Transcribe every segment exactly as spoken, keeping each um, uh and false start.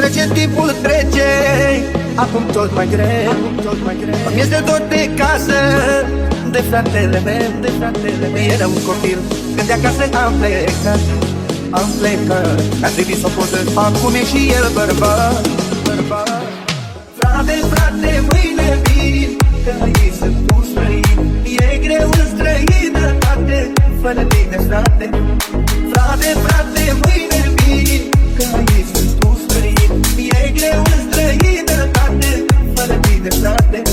Trece timpul, trece, acum tot mai greu, tot mai greu. Îmi este dor de casă, de fratele meu, de fratele meu. Era un copil, când de acasă am plecat, am plecat. A trebuit să o poză, acum e și el bărbat, bărbat. Frate, frate, mâine vin, că aici sunt un străin. E greu în străinătate, fără tine, frate. Frate, frate, mâine vin, că aici sunt un străin. E greu în străinătate, fără tine, frate.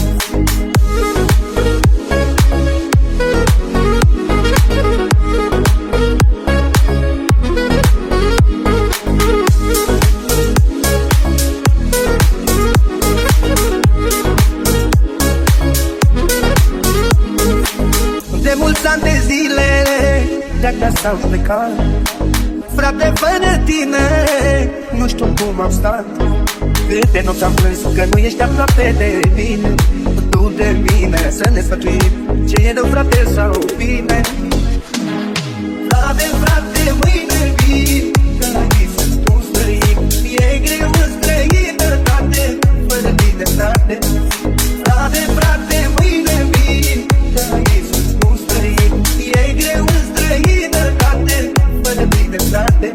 De mulți ani de zile de acasă au plecat. Frate, fără tine nu știu cum am stat. Câte nopți am plâns că nu ești aproape de mine. Tu de mine să ne sfătuim ce e rău, frate, sau bine. Frate, frate, mâine vin, că aici sunt un străin. E greu în străinătate, fără tine, frate. Frate, frate, mâine vin, că aici sunt un străin. E greu în străinătate, fără tine, frate.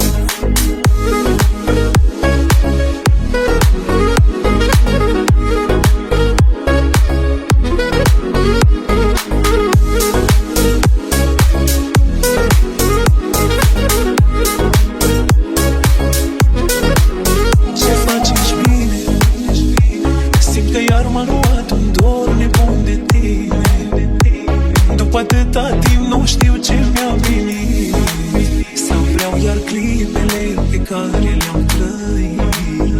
Atâta timp nu știu ce mi-a venit, sau vreau iar clipele pe care le-am trăit.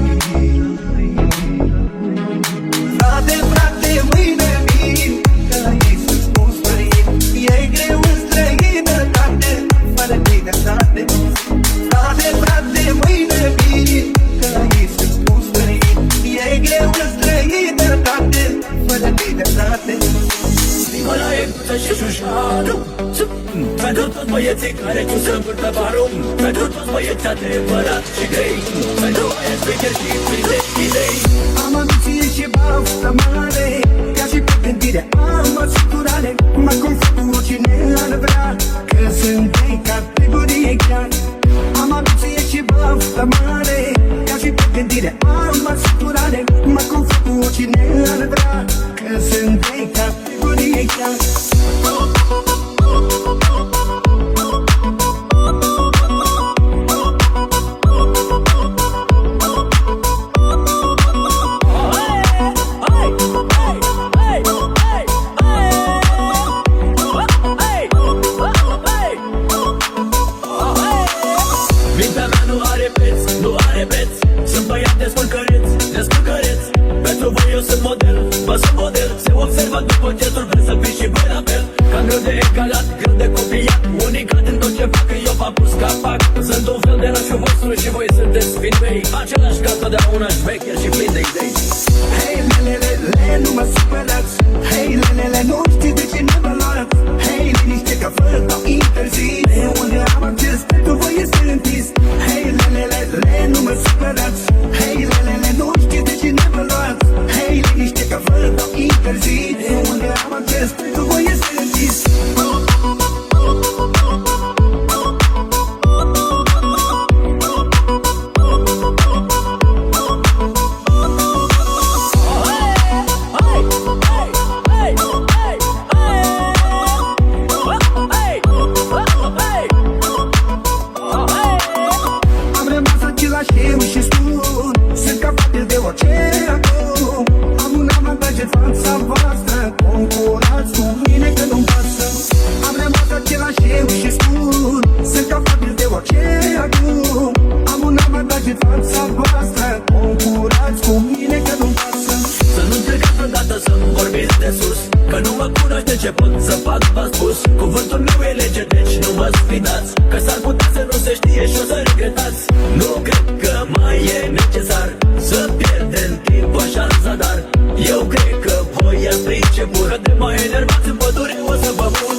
Frate, frate, mâine vin, că aici sunt un străin. E greu în străinătate, fără tine, frate. Frate, frate, mâine vin, că aici sunt un străin. E greu în străinătate, fără tine, frate. Nicolae, Guță și Șușanu, pentru toți băieții care tu să învârtă barum, pentru toți băieții adevărat și grei, pentru băieți vecher și pline idei. Am ambiție și baftă mare, ca și pe gândire am asigurare. Mă confund cu oricine ar vrea, că sunt de categorie chiar. Am ambiție și baftă mare, ca și pe gândire am asigurare. Mă confund cu oricine ar vrea, că sunt de categorie chiar. Mintea mea nu are preț, nu are preț. Sunt băiat descurcăreți, descurcăreți. Pentru voi eu sunt model, vă sunt model. Se observă după gestul, vreți să fiți și voi la fel. Cam greu de egalat, greu de copiat. Unicat în tot ce fac, eu v-am pus capac. Sunt un fel de lașul vostru și voi sunteți fiind mei. Același ca totdeauna șmecher și plin de idei. Hei, lelelele, nu mă supărați. Hei, lelele, nu știi de ce ne vă luați. Hei, liniște că fără dau interzis. De unde am acces, pentru voi este închis. Hei, lelelele, nu mă supărați. Hei, lelele, nu știi de ce ne vă luați. Hei, liniște că fără dau interzis. De unde am acces, pentru voi este închis. ce pot să fac, v-am spus. Cuvântul meu e lege, deci nu vă sfidați, că s-ar putea să nu se știe și o să regretați. Nu cred că mai e necesar să pierdem timp așa în zadar. Eu cred că voi ați priceput, că de mai enervați în pădure o să vă pun.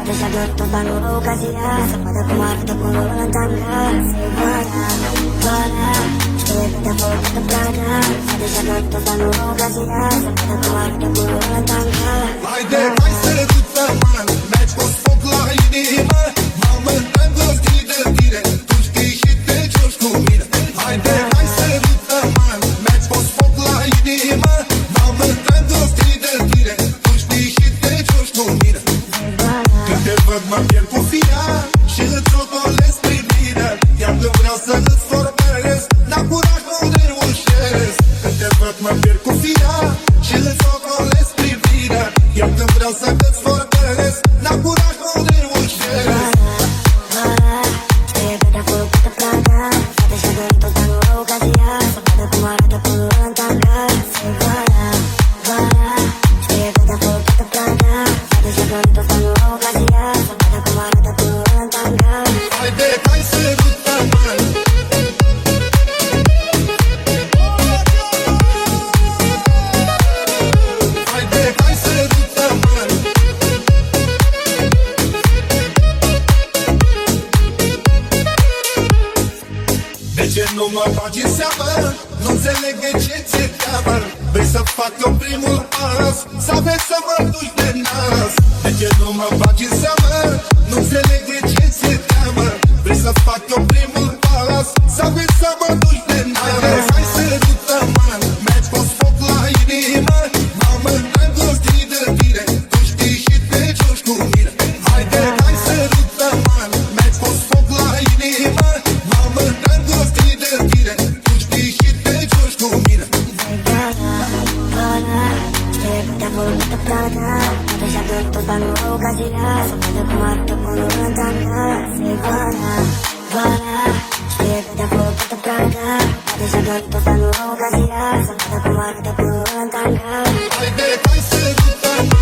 Poate și-a dorit tot anul ocazia să vadă cum arată pulul în tanga. Se vara, vara, știe că te-a făcut în plaga. Poate și-a dorit tot anul ocazia să vadă cum arată pulul în tanga. Haide, hai să redutăm-mă, mergi cu foc la inimă. Mamă, îndrăgostit de tine, tu știi și te joci cu mine. Haide, hai să redutăm-mă, mergi cu foc la inimă. Mamă, îndrăgostit de tine, tu știi și te joci cu mine. Când te văd mă pierd cu fia și îți ocolesc privirea. Iar când vreau să îți vorbesc, n-am curaj, nu reușesc. Când te văd mă pierd cu fia și îți ocolesc privirea. Iar când vreau să îți vorbesc, n-am curaj, nu reușesc. Știe că te-a făcut în plaga. Poate și-a dorit tot anul ocazia să vadă cum arată pulul în tanga. Se vara, vara, știe că te-a făcut în plaga. Poate și-a dorit tot anul ocazia să vadă cum arată pulul în tanga. Haide, hai să redutăm-mă. Haide, hai să redutăm-mă. De ce nu mă bagi în seamă? Nu înțeleg de ce ți-e teamă. Vrei să fac eu primul pas, să aveți să mă duci de nas. De ce nu mă bagi în seamă? Nu înțeleg de ce ți-e teamă. Vrei să fac eu primul pas, să aveți să mă duci de nas. Hai să redutăm-mă, mergi cu foc la inimă. Mamă, îndrăgostit de tine, tu știi și te joci cu mine. Haide, hai să redutăm-mă, mergi cu foc la inimă. Mamă, îndrăgostit de tine, tu știi și te joci cu mine. Știe că te-a făcut în plaga. Poate și-a dorit tot anul ocazia să vadă cum arată pulul în tanga. Se vara, vara, știe că te-a făcut în plaga. Poate și-a dorit tot anul ocazia să vadă cum arată pulul în tanga. Haide, hai să redutăm-mă.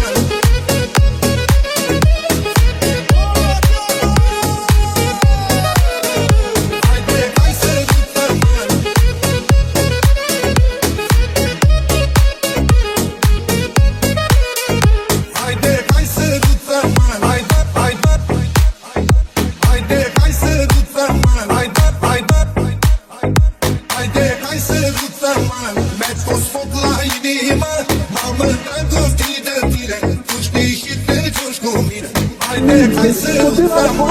Haide, hai să redutăm-mă. Haide, hai să redutăm-mă. Haide, haide, haide, hai să redutăm-mă. Haide, haide, haide, hai să redutăm-mă. Mergi cu foc la inimă. Mamă, îndrăgostit de tine, tu știi și te joci cu mine. Haide, hai să redutăm-mă.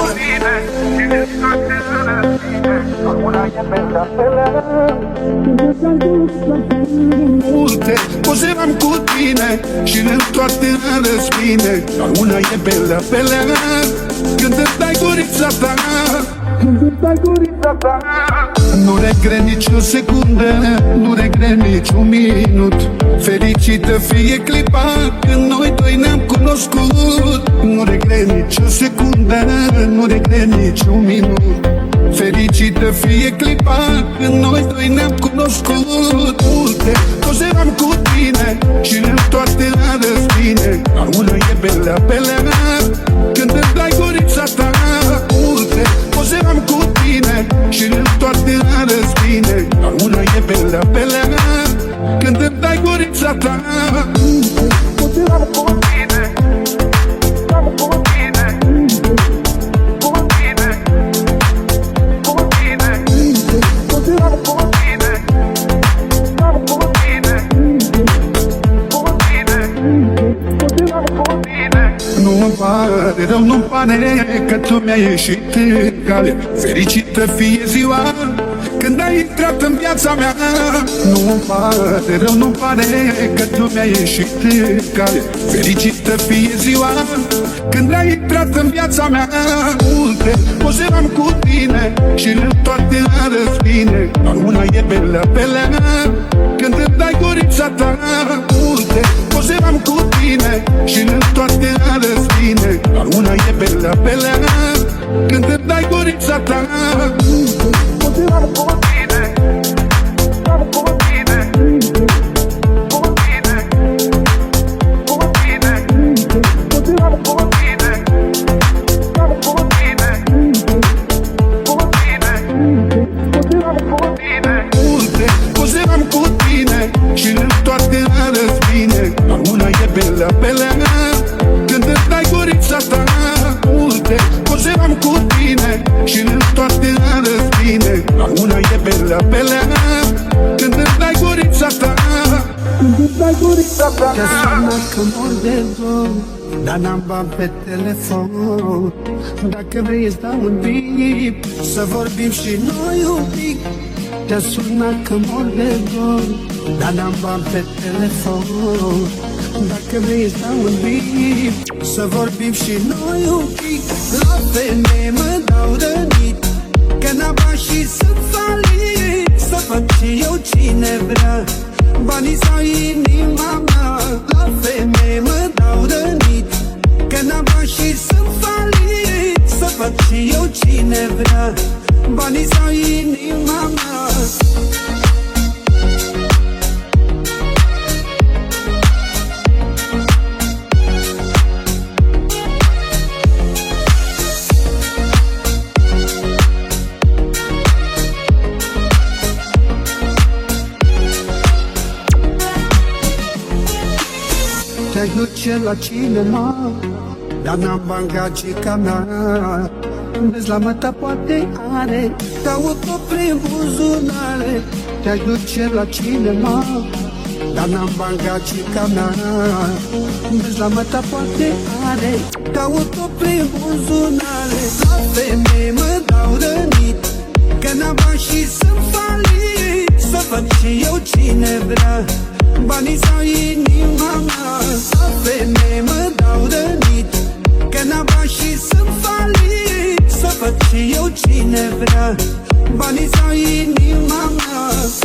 Multe poze am cu tine și în toate răspine. Dar una e belea, belea, când îți dai gurița ta. Când îți dai gurița ta. Nu regret nici o secundă, nu regret nici un minut. Fericită fie clipa când noi doi ne-am cunoscut. Nu regret nici o secundă, nu regret nici un minut. Fericită fie clipa când noi doi ne-am cunoscut. Multe poze am cu tine și în toate arăți bine. Dar una e belea, belea, când îmi dai gurița ta. Multe poze am cu tine și în toate arăți bine. Dar una e belea, belea, când îmi dai gurița ta. Multe poze am cu tine, am cu tine, cu tine, cu tine, poze am cu tine, am cu tine, cu tine, poze am cu tine. Nu-mi pare rău, nu-mi pare că tu mi-ai ieșit în cale. Fericită fie ziua când ai intrat în viața mea. Nu-mi pare rău, nu-mi pare că tu mi-ai ieșit în cale. Fericită fie ziua când ai intrat în viața mea. Multe poze am cu tine și în toate arăți bine. Dar una e belea, belea, când îmi dai gurița ta. Multe poze am cu tine și în toate arăți bine. Dar una e belea, belea, când îmi dai gurița ta. Multe poze am cu tine, am cu tine, cu tine, cu tine, poze am cu tine, am cu tine, cu tine, poze am cu tine. Multe poze am cu tine și în toate arăți bine. Dar una e belea, belea, când îmi dai gurița ta. că mor de dor, dar n-am bani pe telefon. Dacă vrei îți dau un bip, să vorbim și noi un pic. Te-a sunat că mor de dor, dar n-am bani pe telefon. Dacă vrei îți dau un bip, să vorbim și noi un pic. La femeie mă dau rănit, că n-am bani și sunt falit. Să fac și eu cine vrea, banii sau inima mea. La femeie mă dau rănit, că n-am bani și sunt falit. Să fac și eu cine vrea, banii sau inima mea. Te-aș duce la cinema, dar n-am bani gagica mea. Vezi la măta poate are, caut-o prin buzunare. Te-aș duce la cinema, dar n-am bani gagica mea. Vezi la măta poate are, caut-o prin buzunare. La femeie mă dau rănit, că n-am bani și sunt falit. Să fac și eu cine vrea, banii sau inima mea. La femeie mă dau rănit, că n-am bani și sunt falit. Să fac și eu cine vrea, banii sau inima mea.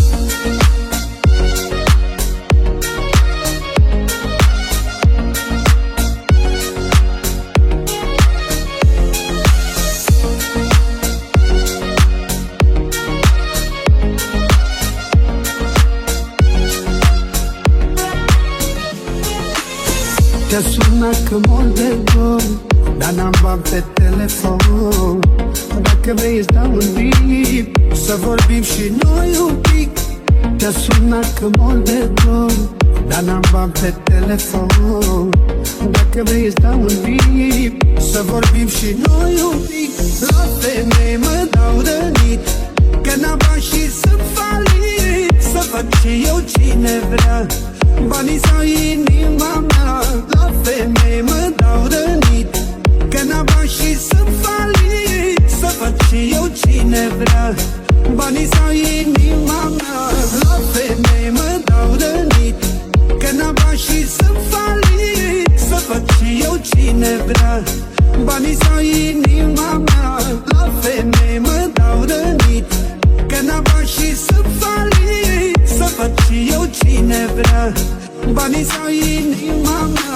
Te-a sunat că mor de dor, dar n-am bani pe telefon. Dacă vrei îți dau un bip, să vorbim și noi un pic. Te-a sunat că mor de dor, dar n-am bani pe telefon. Dacă vrei îți dau un bip, să vorbim și noi un pic. La femeie mă dau rănit, că n-am bani și sunt falit. Să fac și eu cine vrea, banii sau inima mea. La femeie mă dau rănit, că n-am bani și sunt falit. Să fac și eu cine vrea, banii sau inima mea. La femeie mă dau rănit, că n-am bani și sunt falit. Să fac și eu cine vrea, banii sau inima mea. La femeie mă dau rănit, că n-am bani și sunt falit. Să fac și eu cine vrea, banii sau inima mea.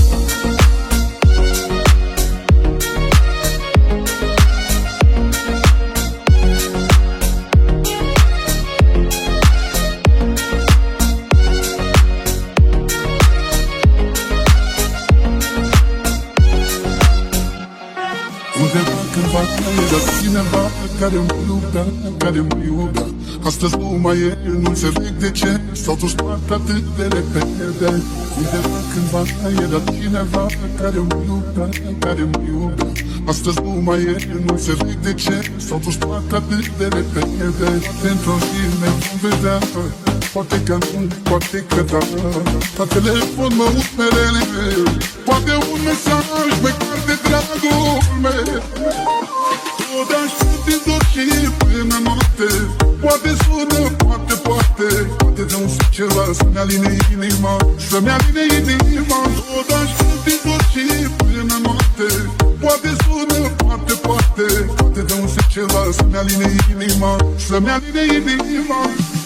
Undeva cândva era cineva care mă iubea, care mă iubea. Astăzi nu mai e, nu înțeleg de ce s-au dus toate atât de repede. Undeva cândva era cineva care mă iubea, care mă iubea. Astăzi nu mai e, nu înțeleg de ce s-au dus toate atât de repede. Poate într-o zi ne vom vedea, poate că nu, poate că da. La telefon mă uit merele, poate un mesaj măcar de dragul meu. Tot aștept din zor și până noapte, poate sună, poate, poate, poate dă un ceva să-mi aline inima, să-mi aline inima. Tot aștept din zor și până noapte, poate sună, poate, poate, poate dă un ceva să-mi aline inima, să-mi aline inima.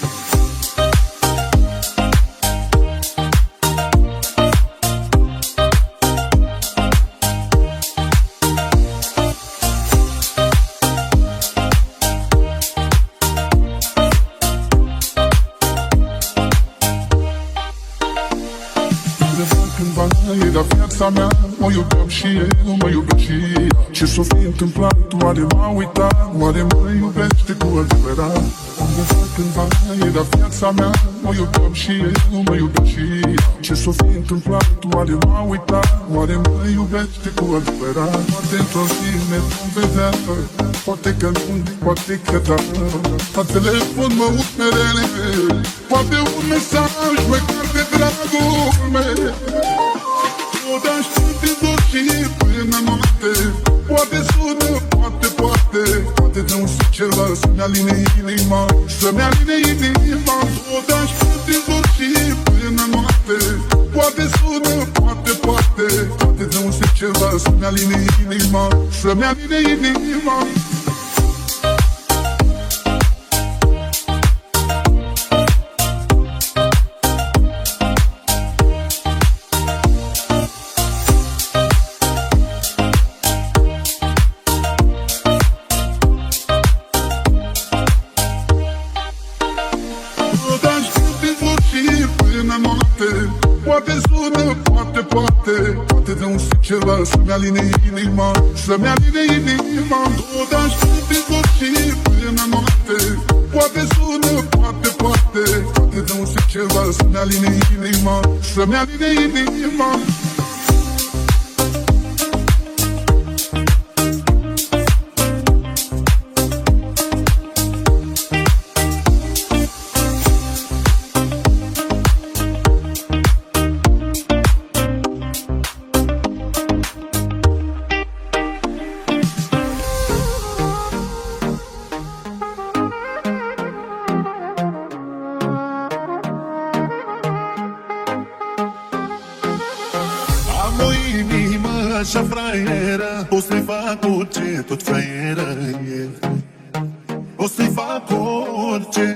Era viața mea, mă iubeam și eu, mă iubea și ea. Ce s-o fi întâmplat, oare m-a uitat, oare mă iubește cu adevărat? Undeva cândva era viața mea, mă iubeam și eu, mă iubea și ea. Ce s-o fi întâmplat, oare m-a uitat, oare mă iubește cu adevărat? Poate într-o zi ne vom vedea, poate că nu, poate că da. La telefon mă uit merele, poate un mesaj măcar de dragul meu. tot aștept din dor și până noapte. Poate sună, poate, poate, poate de un ceva să-mi aline inima, să-mi aline inima. Tot aștept din dor și până noapte. Poate sună, poate, poate, poate de un ceva să-mi aline inima, să-mi aline inima. Poate sună, poate, poate, poate de un ceva să-mi aline inima, să-mi aline inima. Tot aștept din dor și până noapte. Poate sună, poate, poate, poate de un ceva să-mi aline inima, să-mi aline inima. Așa fraieră, o să-i fac orice, tot fraieră e. O să-i fac orice.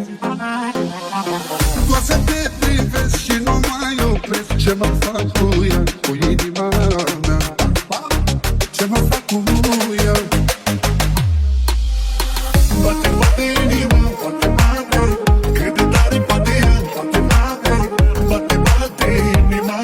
Doar să te privesc și nu mai opresc. Ce mă fac cu ea, cu inima mea? Ce mă fac cu ea? Bate, bate inima, bate, bate. Cât de tare bate ea, bate, bate. Bate, bate inima.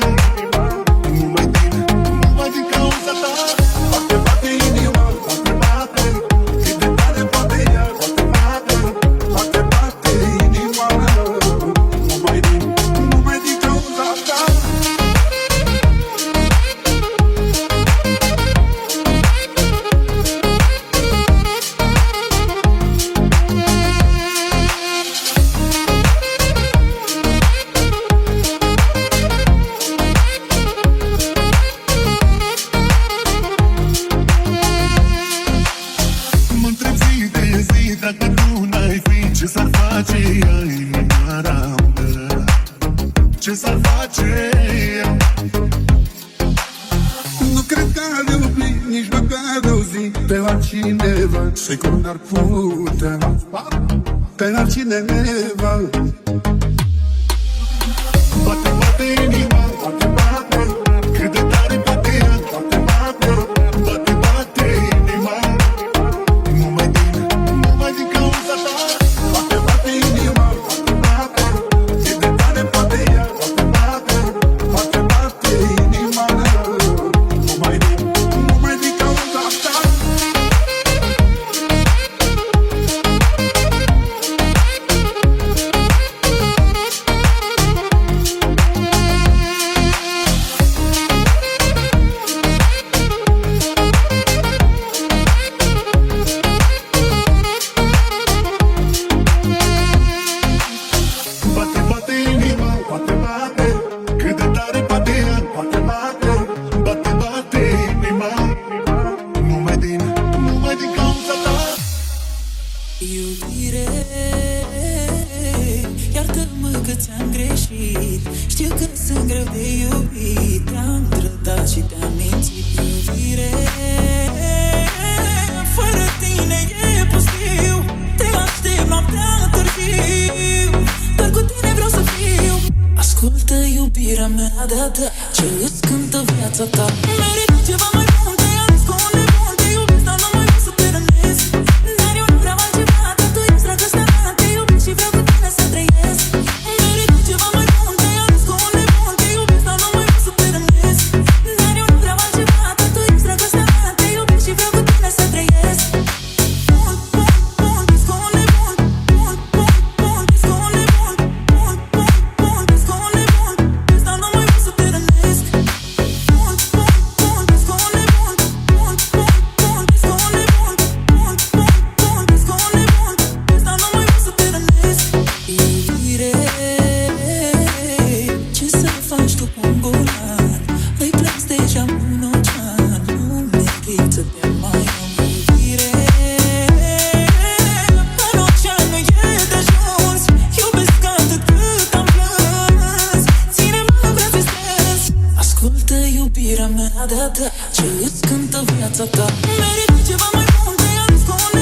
Ce s-ar face ea, inimioara mea? Ce s-ar face ea? Nu cred că ar iubi nici măcar o zi pe altcineva. Sigur n-ar putea pe altcineva. Bate, bate inima, bate, bate. Cât de tare bate ea, bate, bate. Bate, bate inima. Numai din, numai din cauza ta. Ce îți cântă viața ta? Merită ceva mai bun, te iubesc cu un nebun. Te iubesc, dar nu mai pot să te rănesc. Dar eu nu vreau altceva, dar tu ești dragostea mea. Te iubesc și vreau cu tine să trăiesc. Merită ceva mai bun, te iubesc cu un nebun. Te iubesc, dar nu mai pot să te rănesc. Dar eu nu vreau altceva, dar tu ești dragostea mea. Te iubesc și vreau cu tine să trăiesc. Bun, bun, bun, ești cu un nebun. Bun, bun, bun, ești cu un nebun. Bun, bun, bun, ești cu un nebun. Ești, dar nu mai pot să te rănesc. Bun, bun, cântă viața ta. Merită ceva mai bun, te-ai ales cu un